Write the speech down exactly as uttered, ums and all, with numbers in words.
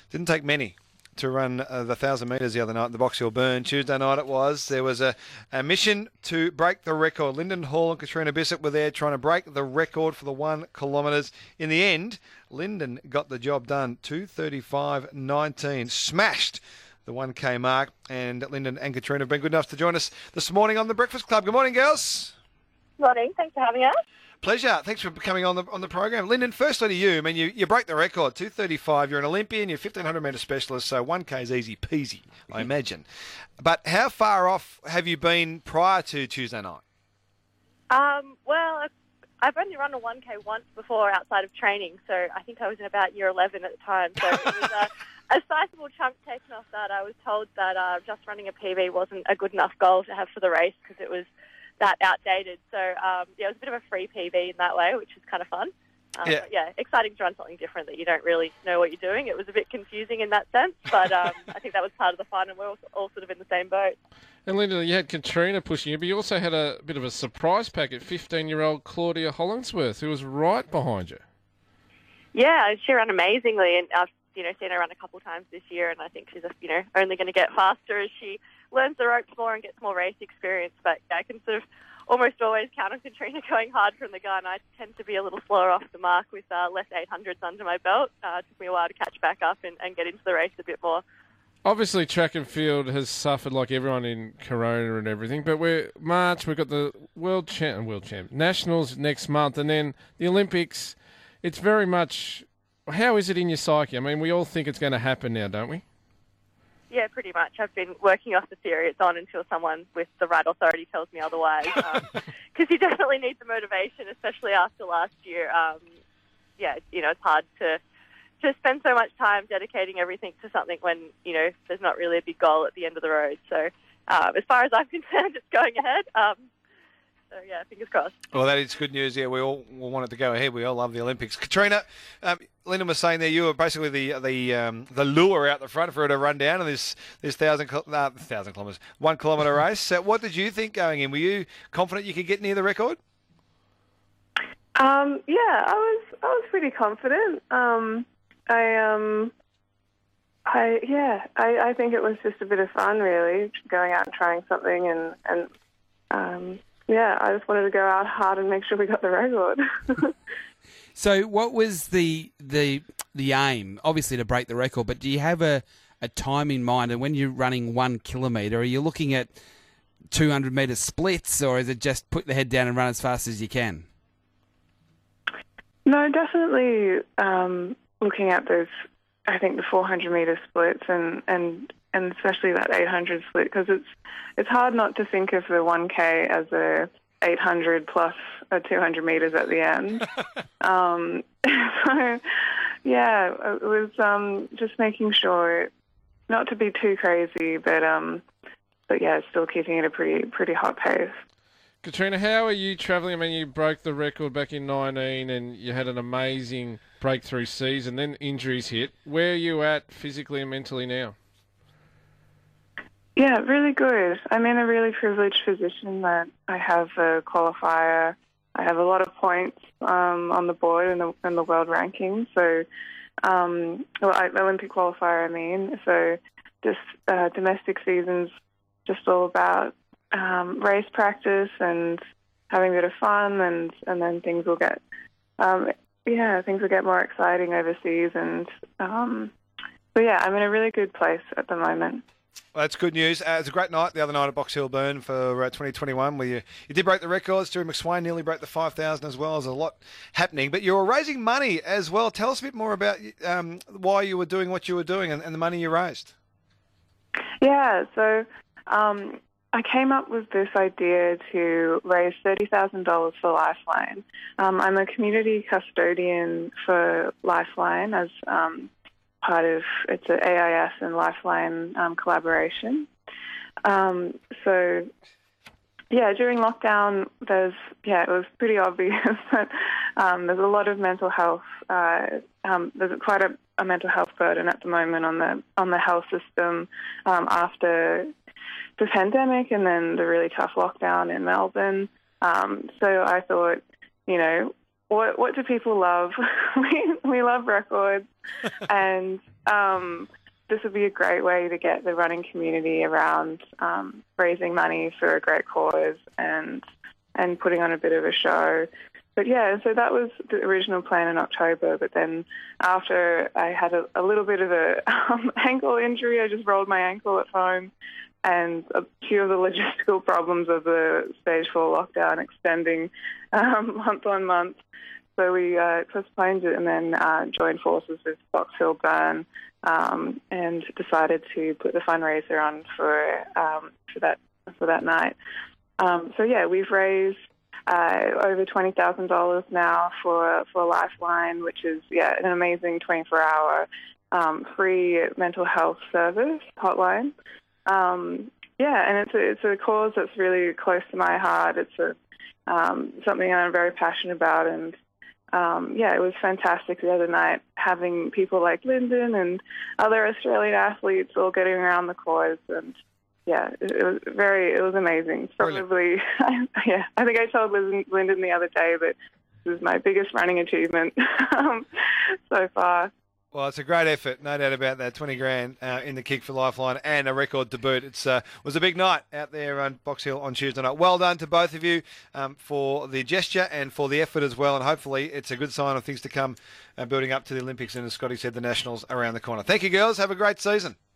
Didn't take many to run uh, the one thousand metres the other night at the Box Hill Burn. Tuesday night it was. There was a, a mission to break the record. Lyndon Hall and Katrina Bissett were there trying to break the record for the one kilometres. In the end, Lyndon got the job done. two thirty-five nineteen. Smashed the one K mark. And Lyndon and Katrina have been good enough to join us this morning on The Breakfast Club. Good morning, girls. Morning. Thanks for having us. Pleasure. Thanks for coming on the on the program. Lyndon, firstly to you. I mean, you, you break the record, two thirty-five. You're an Olympian. You're fifteen hundred metre specialist, so one K is easy peasy, I imagine. But how far off have you been prior to Tuesday night? Um, well, I've, I've only run a one K once before outside of training, so I think I was in about year eleven at the time. So it was a, a sizable chunk taken off that. I was told that uh, just running a P B wasn't a good enough goal to have for the race because it was that outdated. So, um, yeah, it was a bit of a free P B in that way, which was kind of fun. Um, yeah. But yeah, exciting to run something different that you don't really know what you're doing. It was a bit confusing in that sense, but um, I think that was part of the fun, and we're all, all sort of in the same boat. And Linda, you had Katrina pushing you, but you also had a bit of a surprise pack at fifteen-year-old Claudia Hollingsworth, who was right behind you. Yeah, she ran amazingly, and I've you know seen her run a couple of times this year, and I think she's you know only going to get faster as she learns the ropes more and gets more race experience. But yeah, I can sort of almost always count on Katrina going hard from the gun. I tend to be a little slower off the mark with uh, less eight hundreds under my belt. Uh, it took me a while to catch back up and, and get into the race a bit more. Obviously, track and field has suffered like everyone in Corona and everything, but we're March, we've got the World Champ, World Champ, Nationals next month, and then the Olympics. It's very much, how is it in your psyche? I mean, we all think it's going to happen now, don't we? Yeah, pretty much. I've been working off the theory it's on until someone with the right authority tells me otherwise. Because um, you definitely need the motivation, especially after last year. Um, yeah, you know, it's hard to to spend so much time dedicating everything to something when, you know, there's not really a big goal at the end of the road. So um, as far as I'm concerned, it's going ahead. Um, So, yeah, fingers crossed. Well, that is good news. Yeah, we all want it to go ahead. We all love the Olympics. Katrina, um, Lyndon was saying there you were basically the the um, the lure out the front for her to run down in this this thousand uh, thousand kilometres, one kilometre race. So what did you think going in? Were you confident you could get near the record? Um, yeah, I was I was pretty confident. Um, I um, I yeah, I, I think it was just a bit of fun, really, going out and trying something, and and um. Yeah, I just wanted to go out hard and make sure we got the record. So what was the the the aim? Obviously to break the record, but do you have a, a time in mind? And when you're running one kilometre, are you looking at two hundred metre splits, or is it just put the head down and run as fast as you can? No, definitely um, looking at those, I think the four hundred metre splits and, and, and especially that eight hundred split, because it's it's hard not to think of the one K as a eight hundred plus a two hundred metres at the end. um, so, yeah, it was um, just making sure not to be too crazy, but um, but yeah, still keeping it a pretty pretty hot pace. Katrina, how are you travelling? I mean, you broke the record back in nineteen and you had an amazing breakthrough season, then injuries hit. Where are you at physically and mentally now? Yeah, really good. I'm in a really privileged position that I have a qualifier. I have a lot of points um, on the board in the, in the world ranking. So, um, well, I, Olympic qualifier, I mean. So, just uh, domestic seasons, just all about um, race practice and having a bit of fun, and, and then things will get, um, yeah, things will get more exciting overseas. And um, so, yeah, I'm in a really good place at the moment. Well, that's good news. Uh, it was a great night the other night at Box Hill Burn for uh, twenty twenty-one, where you, you did break the records. Stuart McSwain nearly broke the five thousand as well. There's a lot happening. But you were raising money as well. Tell us a bit more about um, why you were doing what you were doing and, and the money you raised. Yeah, so um, I came up with this idea to raise thirty thousand dollars for Lifeline. Um, I'm a community custodian for Lifeline as um, part of, it's an A I S and Lifeline um, collaboration. Um, so, yeah, during lockdown, there's, yeah, it was pretty obvious that um, there's a lot of mental health, uh, um, there's quite a, a mental health burden at the moment on the on the health system um, after the pandemic and then the really tough lockdown in Melbourne. Um, so I thought, you know, what what do people love? we we love records, and um, this would be a great way to get the running community around um, raising money for a great cause and and putting on a bit of a show. But yeah, so that was the original plan in October. But then after I had a, a little bit of a um, ankle injury, I just rolled my ankle at home, and a few of the logistical problems of the stage four lockdown extending um, month on month. So we uh, postponed it and then uh, joined forces with Box Hill Burn um, and decided to put the fundraiser on for um, for that for that night. Um, so yeah, we've raised uh, over twenty thousand dollars now for for Lifeline, which is yeah an amazing twenty-four hour um, free mental health service hotline. Um, yeah, and it's a, it's a cause that's really close to my heart. It's a um, something I'm very passionate about, and um, yeah, it was fantastic the other night having people like Lyndon and other Australian athletes all getting around the cause, and yeah, it, it was very, it was amazing. Probably, yeah, I think I told Lyndon the other day that this is my biggest running achievement um, so far. Well, it's a great effort, no doubt about that. twenty grand uh, in the kick for Lifeline and a record to boot. It uh, was a big night out there on Box Hill on Tuesday night. Well done to both of you um, for the gesture and for the effort as well. And hopefully it's a good sign of things to come uh, building up to the Olympics and, as Scotty said, the Nationals around the corner. Thank you, girls. Have a great season.